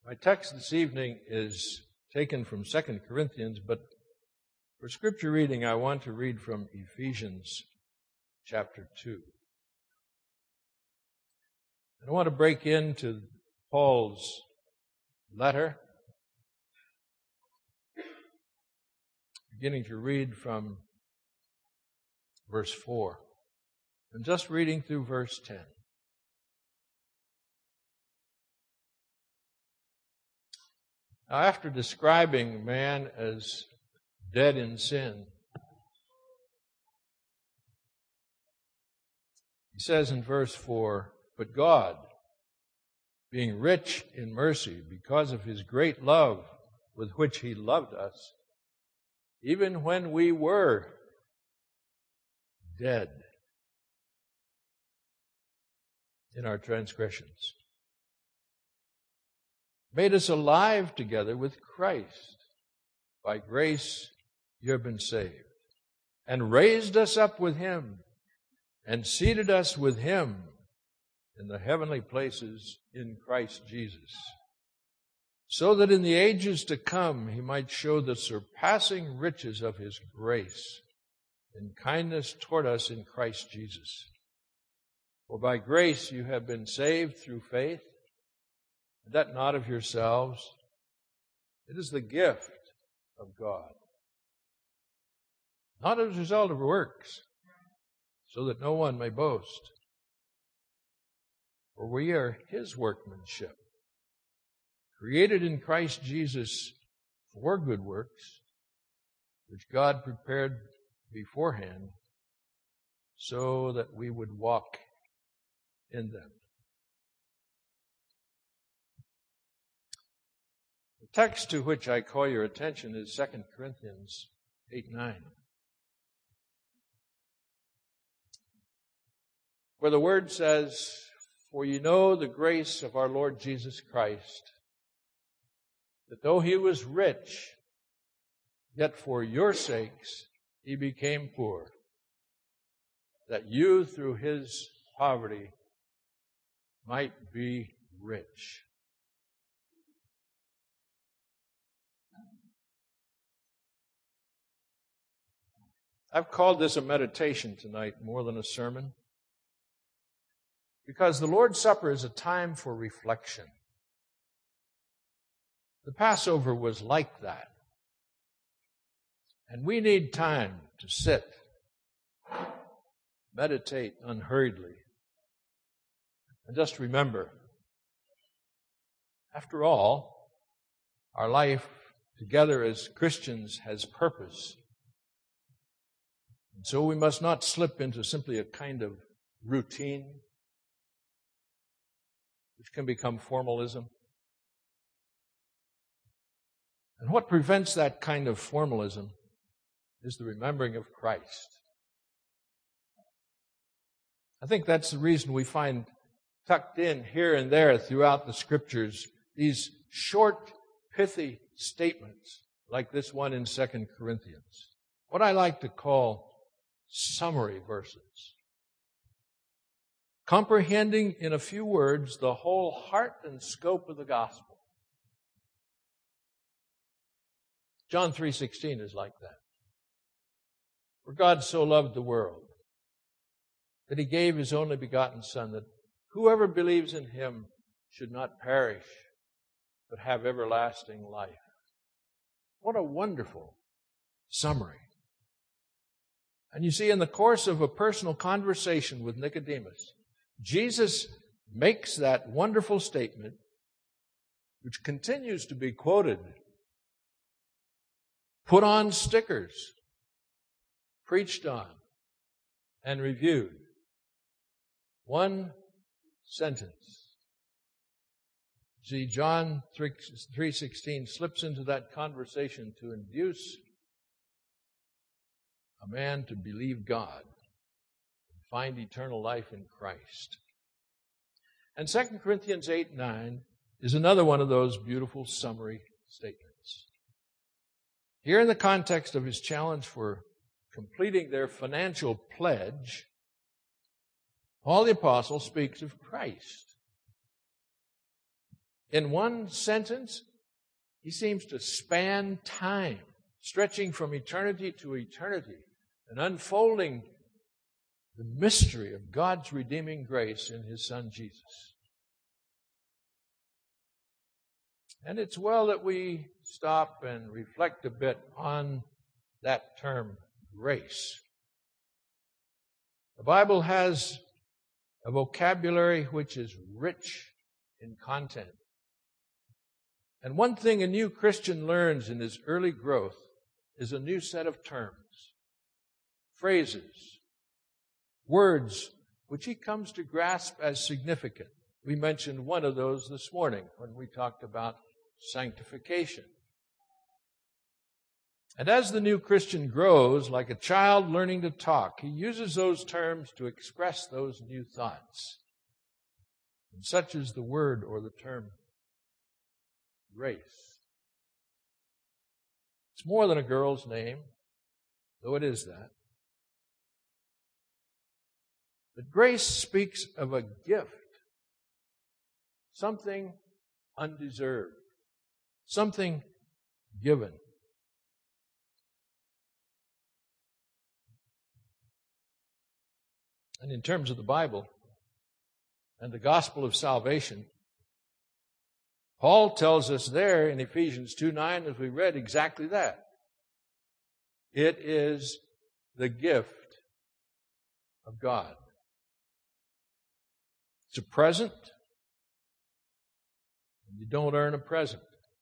My text this evening is taken from 2 Corinthians, but for scripture reading, I want to read from Ephesians chapter 2. And I want to break into Paul's letter, beginning to read from verse 4, and just reading through verse 10. Now, after describing man as dead in sin, he says in verse 4, "But God, being rich in mercy, because of His great love with which He loved us, even when we were dead in our transgressions, made us alive together with Christ. By grace you have been saved, and raised us up with Him, and seated us with Him in the heavenly places in Christ Jesus, so that in the ages to come He might show the surpassing riches of His grace and kindness toward us in Christ Jesus. For by grace you have been saved through faith, and that not of yourselves. It is the gift of God, not as a result of works, so that no one may boast. For we are His workmanship, created in Christ Jesus for good works, which God prepared beforehand so that we would walk in them." The text to which I call your attention is 2 Corinthians 8:9, where the Word says, "For you know the grace of our Lord Jesus Christ, that though He was rich, yet for your sakes He became poor, that you through His poverty might be rich." I've called this a meditation tonight more than a sermon, because the Lord's Supper is a time for reflection. The Passover was like that. And we need time to sit, meditate unhurriedly, and just remember, after all, our life together as Christians has purpose. And so we must not slip into simply a kind of routine, which can become formalism. And what prevents that kind of formalism is the remembering of Christ. I think that's the reason we find tucked in here and there throughout the Scriptures these short, pithy statements like this one in 2 Corinthians. What I like to call summary verses, comprehending in a few words the whole heart and scope of the gospel. John 3:16 is like that. "For God so loved the world that He gave His only begotten Son, that whoever believes in Him should not perish, but have everlasting life." What a wonderful summary. And you see, in the course of a personal conversation with Nicodemus, Jesus makes that wonderful statement, which continues to be quoted, put on stickers, preached on, and reviewed. One sentence. See, John 3:16 slips into that conversation to induce a man to believe God and find eternal life in Christ. And 2 Corinthians 8:9 is another one of those beautiful summary statements. Here in the context of his challenge for completing their financial pledge, Paul the Apostle speaks of Christ. In one sentence, he seems to span time, stretching from eternity to eternity, and unfolding the mystery of God's redeeming grace in His Son Jesus. And it's well that we stop and reflect a bit on that term, grace. The Bible has a vocabulary which is rich in content. And one thing a new Christian learns in his early growth is a new set of terms, phrases, words which he comes to grasp as significant. We mentioned one of those this morning when we talked about sanctification. And as the new Christian grows, like a child learning to talk, he uses those terms to express those new thoughts. And such is the word or the term grace. It's more than a girl's name, though it is that. But grace speaks of a gift, something undeserved, something given. And in terms of the Bible and the gospel of salvation, Paul tells us there in Ephesians 2:9, as we read, exactly that. It is the gift of God. It's a present, and you don't earn a present.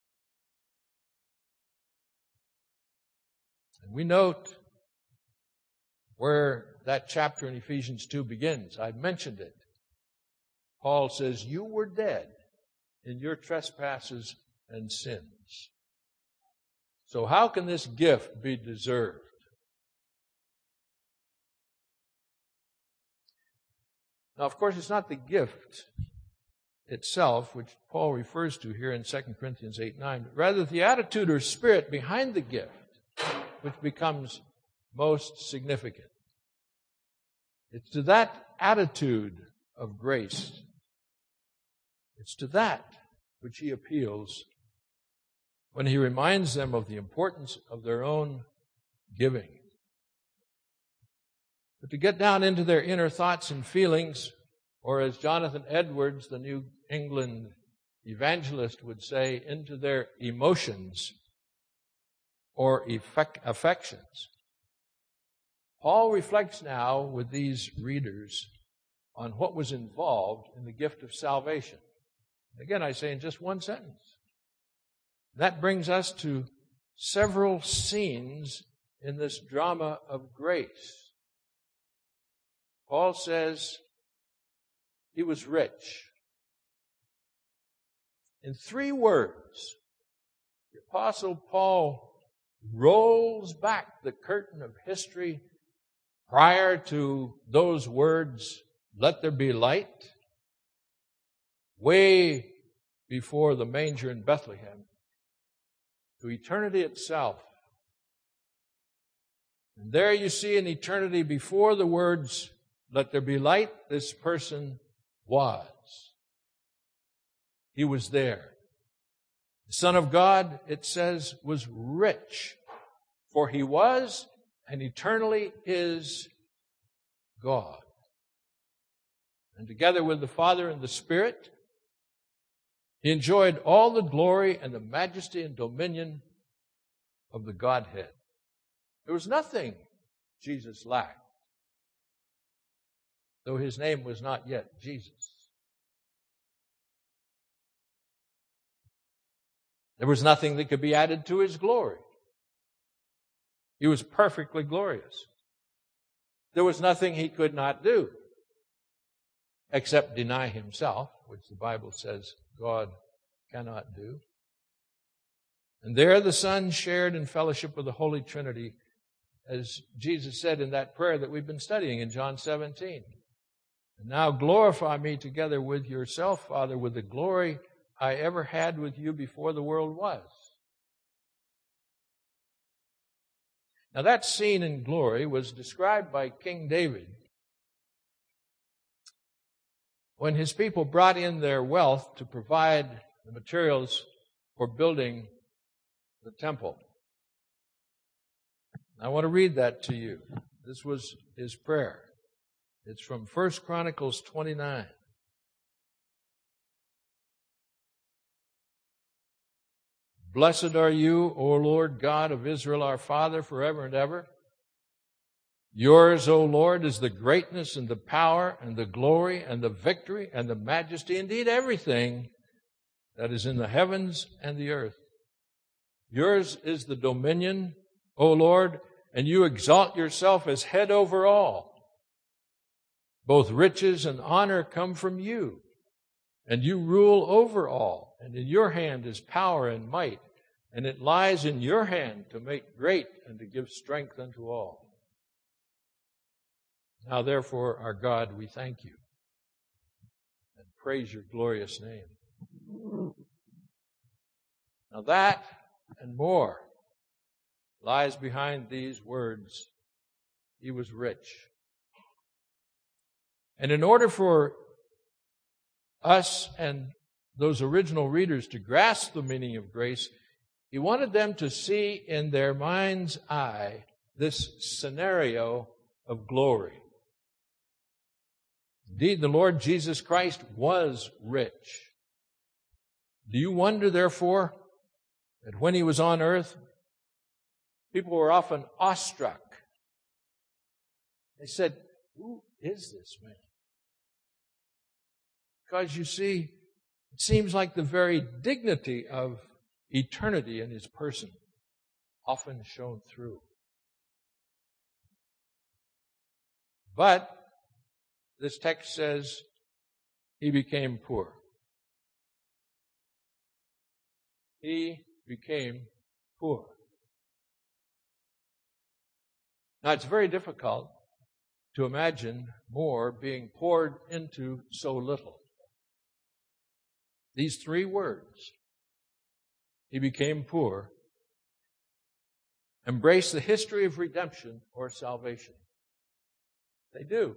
And we note where that chapter in Ephesians 2 begins. I've mentioned it. Paul says, you were dead in your trespasses and sins. So how can this gift be deserved? Now, of course, it's not the gift itself, which Paul refers to here in 2 Corinthians 8:9, but rather the attitude or spirit behind the gift, which becomes most significant. It's to that attitude of grace, it's to that which he appeals when he reminds them of the importance of their own giving. But to get down into their inner thoughts and feelings, or as Jonathan Edwards, the New England evangelist, would say, into their emotions or affections, Paul reflects now with these readers on what was involved in the gift of salvation. Again, I say in just one sentence. That brings us to several scenes in this drama of grace. Paul says he was rich. In 3 words, the Apostle Paul rolls back the curtain of history prior to those words, let there be light, way before the manger in Bethlehem, to eternity itself. And there you see in eternity before the words, let there be light, this person was. He was there. The Son of God, it says, was rich, for he was and eternally is God. And together with the Father and the Spirit, he enjoyed all the glory and the majesty and dominion of the Godhead. There was nothing Jesus lacked, though his name was not yet Jesus. There was nothing that could be added to his glory. He was perfectly glorious. There was nothing he could not do except deny himself, which the Bible says God cannot do. And there the Son shared in fellowship with the Holy Trinity, as Jesus said in that prayer that we've been studying in John 17. And now glorify me together with yourself, Father, with the glory I ever had with you before the world was. Now that scene in glory was described by King David when his people brought in their wealth to provide the materials for building the temple. I want to read that to you. This was his prayer. It's from 1 Chronicles 29. Blessed are you, O Lord God of Israel, our Father, forever and ever. Yours, O Lord, is the greatness and the power and the glory and the victory and the majesty, indeed everything that is in the heavens and the earth. Yours is the dominion, O Lord, and you exalt yourself as head over all. Both riches and honor come from you, and you rule over all, and in your hand is power and might, and it lies in your hand to make great and to give strength unto all. Now therefore, our God, we thank you and praise your glorious name. Now that and more lies behind these words. He was rich. And in order for us and those original readers to grasp the meaning of grace, he wanted them to see in their mind's eye this scenario of glory. Indeed, the Lord Jesus Christ was rich. Do you wonder, therefore, that when he was on earth, people were often awestruck? They said, "Who is this man?" Because you see, it seems like the very dignity of eternity in his person often shone through. But this text says he became poor. He became poor. Now, it's very difficult to imagine more being poured into so little. These three words, he became poor, embrace the history of redemption or salvation. They do.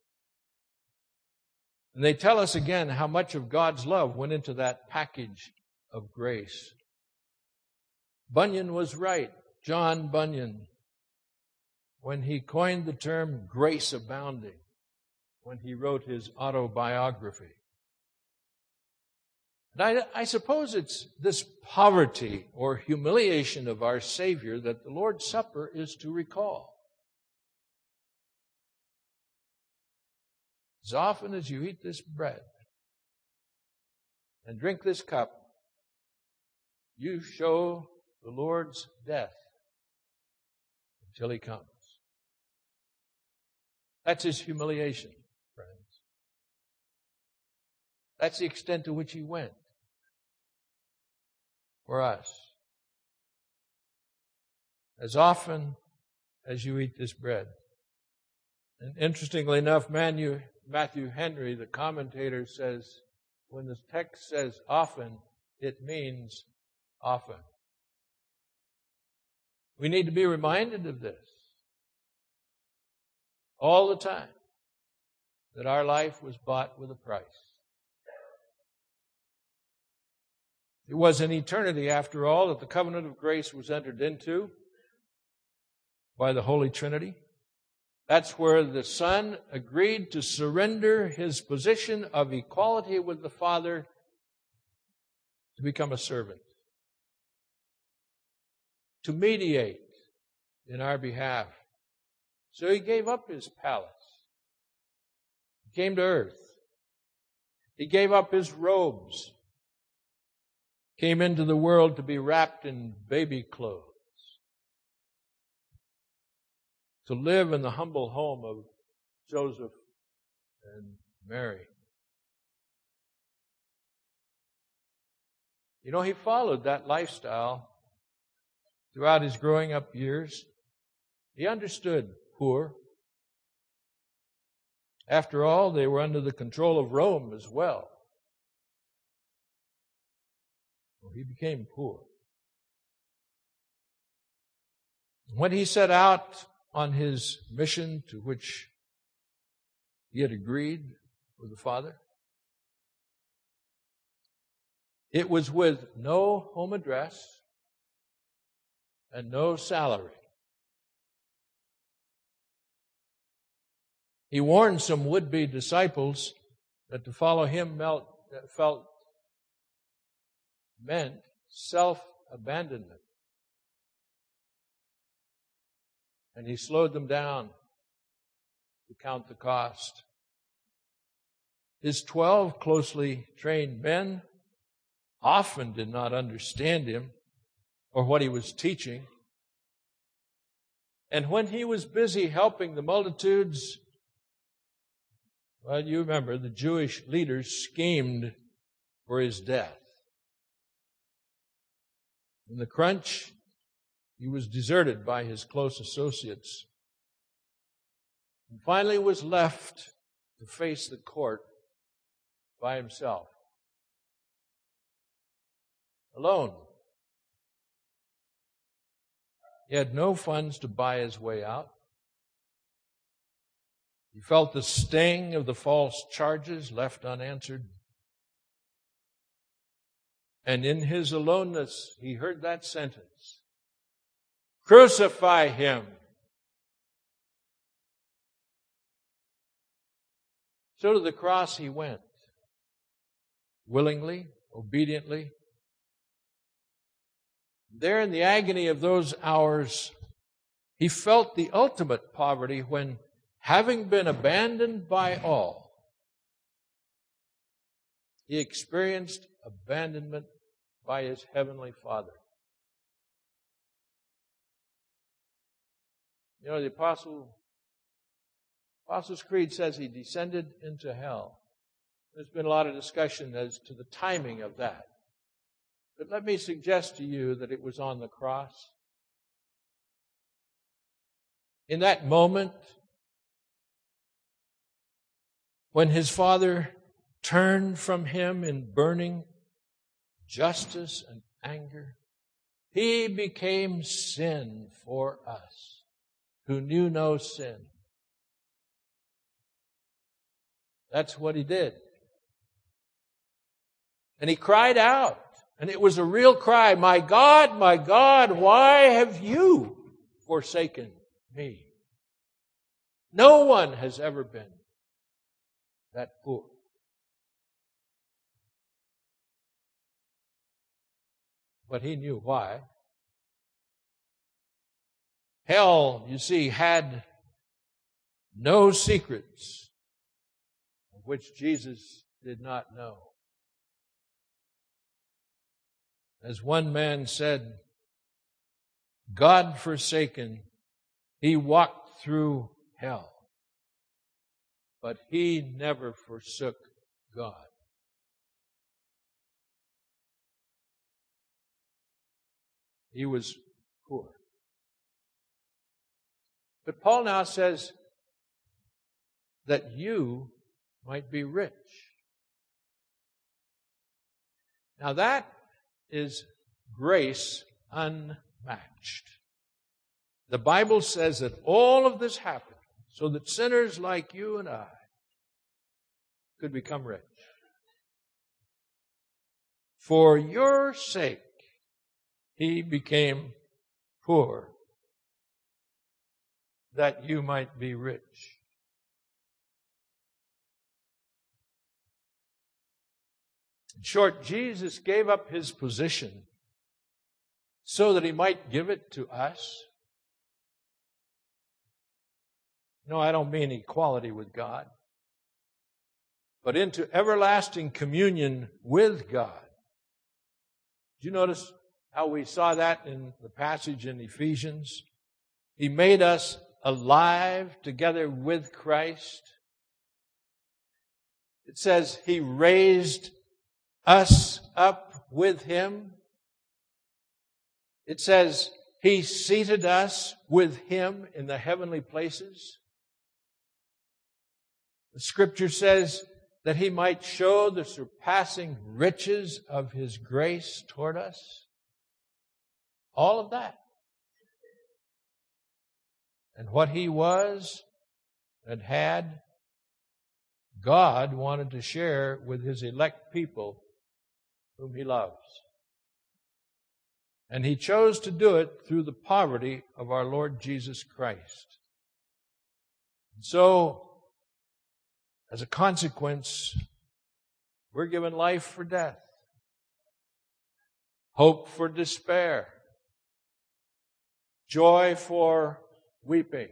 And they tell us again how much of God's love went into that package of grace. Bunyan was right, John Bunyan, when he coined the term grace abounding, when he wrote his autobiography. And I suppose it's this poverty or humiliation of our Savior that the Lord's Supper is to recall. As often as you eat this bread and drink this cup, you show the Lord's death until he comes. That's his humiliation, friends. That's the extent to which he went for us. As often as you eat this bread. And interestingly enough, Matthew Henry, the commentator, says, when the text says often, it means often. We need to be reminded of this all the time, that our life was bought with a price. It was in eternity, after all, that the covenant of grace was entered into by the Holy Trinity. That's where the Son agreed to surrender his position of equality with the Father to become a servant, to mediate in our behalf. So he gave up his palace. He came to earth. He gave up his robes. Came into the world to be wrapped in baby clothes. To live in the humble home of Joseph and Mary. You know, he followed that lifestyle throughout his growing up years. He understood poor. After all, they were under the control of Rome as well. Well, he became poor. When he set out on his mission to which he had agreed with the Father, It was with no home address and no salary. He warned some would-be disciples that to follow him meant self-abandonment. And he slowed them down to count the cost. His 12 closely trained men often did not understand him or what he was teaching. And when he was busy helping the multitudes, well, you remember, the Jewish leaders schemed for his death. In the crunch, he was deserted by his close associates and finally was left to face the court by himself, alone. He had no funds to buy his way out. He felt the sting of the false charges left unanswered. And in his aloneness, he heard that sentence, "Crucify him." So to the cross he went, willingly, obediently. There in the agony of those hours, he felt the ultimate poverty when, having been abandoned by all, he experienced abandonment by his heavenly Father. You know, the Apostles' Creed says he descended into hell. There's been a lot of discussion as to the timing of that. But let me suggest to you that it was on the cross. In that moment, when his Father turned from him in burning justice and anger, he became sin for us who knew no sin. That's what he did. And he cried out, and it was a real cry, my God, why have you forsaken me?" No one has ever been that poor. But he knew why. Hell, you see, had no secrets of which Jesus did not know. As one man said, God forsaken, he walked through hell, but he never forsook God. He was poor. But Paul now says that you might be rich. Now that is grace unmatched. The Bible says that all of this happened so that sinners like you and I could become rich. For your sake, he became poor, that you might be rich. In short, Jesus gave up his position so that he might give it to us. No, I don't mean equality with God, but into everlasting communion with God. Did you notice how we saw that in the passage in Ephesians? He made us alive together with Christ. It says he raised us up with him. It says he seated us with him in the heavenly places. The Scripture says that he might show the surpassing riches of his grace toward us. All of that. And what he was and had, God wanted to share with his elect people whom He loves. And He chose to do it through the poverty of our Lord Jesus Christ. And so, as a consequence, we're given life for death, hope for despair, joy for weeping,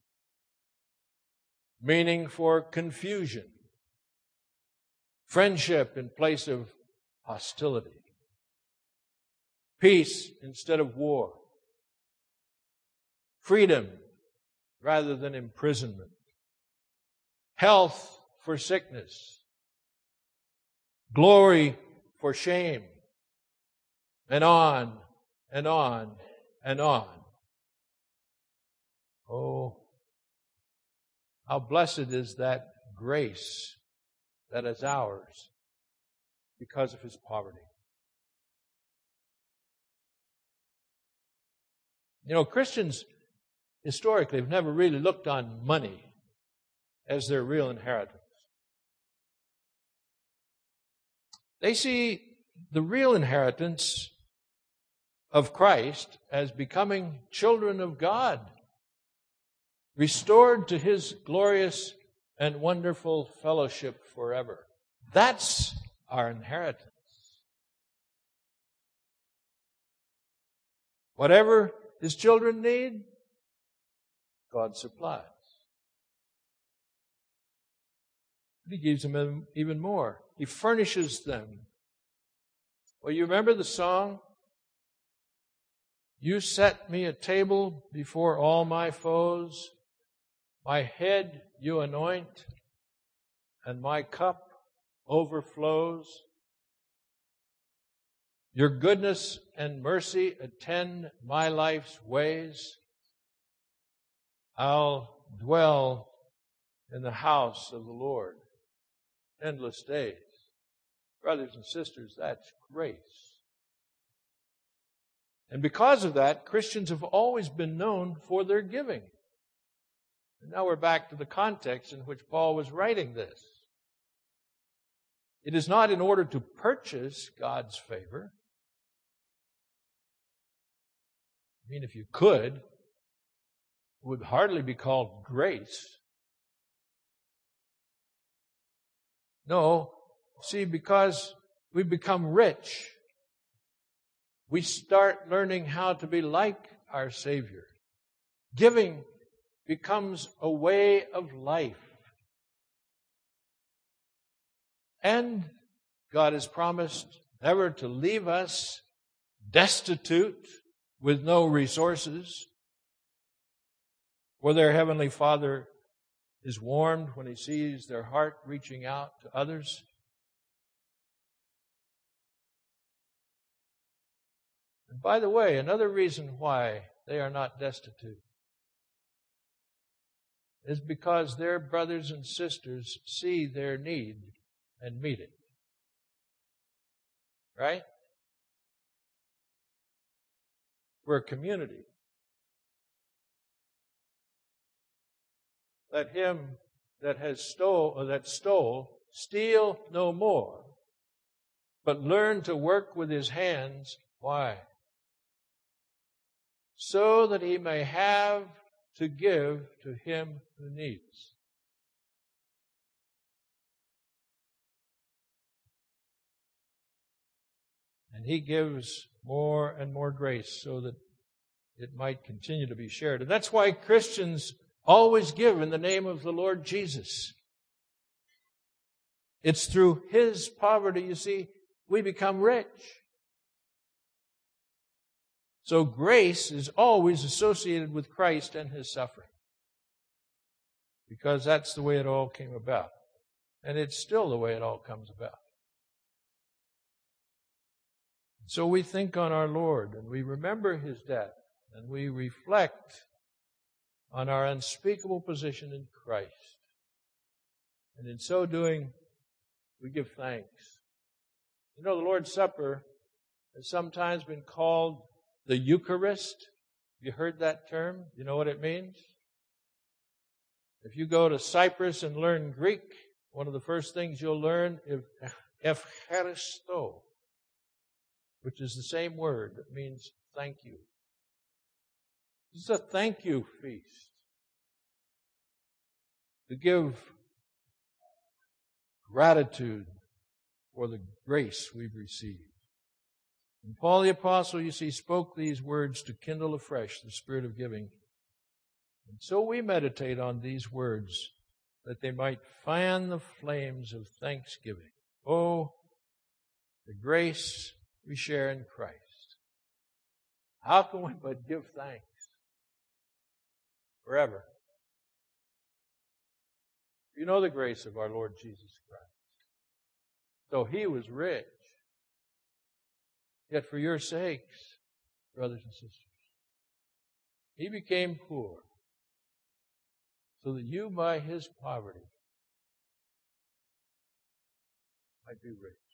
meaning for confusion, friendship in place of hostility, peace instead of war, freedom rather than imprisonment, health for sickness, glory for shame, and on and on and on. Oh, how blessed is that grace that is ours because of His poverty. You know, Christians historically have never really looked on money as their real inheritance. They see the real inheritance of Christ as becoming children of God, restored to His glorious and wonderful fellowship forever. That's our inheritance. Whatever His children need, God supplies. He gives them even more. He furnishes them. Well, you remember the song? You set me a table before all my foes. My head you anoint, and my cup overflows. Your goodness and mercy attend my life's ways. I'll dwell in the house of the Lord endless days. Brothers and sisters, that's grace. And because of that, Christians have always been known for their giving. And now we're back to the context in which Paul was writing this. It is not in order to purchase God's favor. I mean, if you could, it would hardly be called grace. No, see, because we become rich, we start learning how to be like our Savior. Giving becomes a way of life. And God has promised never to leave us destitute with no resources, for their Heavenly Father is warmed when He sees their heart reaching out to others. And by the way, another reason why they are not destitute is because their brothers and sisters see their need and meet it. Right? We're a community. Let him that stole steal no more, but learn to work with his hands. Why? So that he may have to give to him who needs. And He gives more and more grace so that it might continue to be shared. And that's why Christians always give in the name of the Lord Jesus. It's through His poverty, you see, we become rich. So grace is always associated with Christ and His suffering, because that's the way it all came about. And it's still the way it all comes about. So we think on our Lord, and we remember His death, and we reflect on our unspeakable position in Christ. And in so doing, we give thanks. You know, the Lord's Supper has sometimes been called the Eucharist. You heard that term? You know what it means? If you go to Cyprus and learn Greek, one of the first things you'll learn is Eucharisto. which is the same word that means thank you. This is a thank you feast. To give gratitude for the grace we've received. And Paul the Apostle, you see, spoke these words to kindle afresh the spirit of giving. And so we meditate on these words that they might fan the flames of thanksgiving. Oh, the grace we share in Christ. How can we but give thanks? Forever. You know the grace of our Lord Jesus Christ. Though He was rich, yet for your sakes, brothers and sisters, He became poor, so that you by His poverty might be rich.